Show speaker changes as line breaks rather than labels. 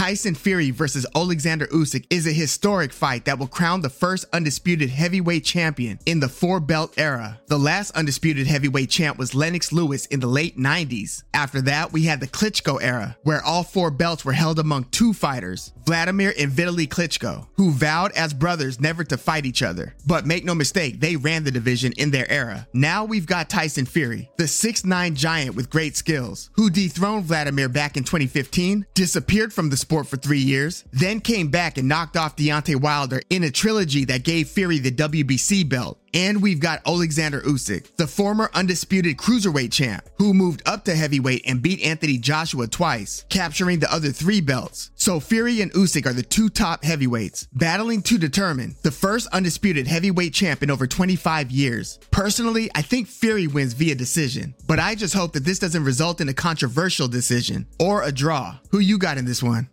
Tyson Fury versus Alexander Usyk is a historic fight that will crown the first undisputed heavyweight champion in the four-belt era. The last undisputed heavyweight champ was Lennox Lewis in the late 90s. After that, we had the Klitschko era, where all four belts were held among two fighters, Vladimir and Vitaly Klitschko, who vowed as brothers never to fight each other. But make no mistake, they ran the division in their era. Now we've got Tyson Fury, the 6'9" giant with great skills, who dethroned Vladimir back in 2015, disappeared from the sport for 3 years, then came back and knocked off Deontay Wilder in a trilogy that gave Fury the WBC belt. And we've got Alexander Usyk, the former undisputed cruiserweight champ, who moved up to heavyweight and beat Anthony Joshua twice, capturing the other 3 belts. So Fury and Usyk are the 2 top heavyweights, battling to determine the first undisputed heavyweight champ in over 25 years. Personally, I think Fury wins via decision, but I just hope that this doesn't result in a controversial decision or a draw. Who you got in this one?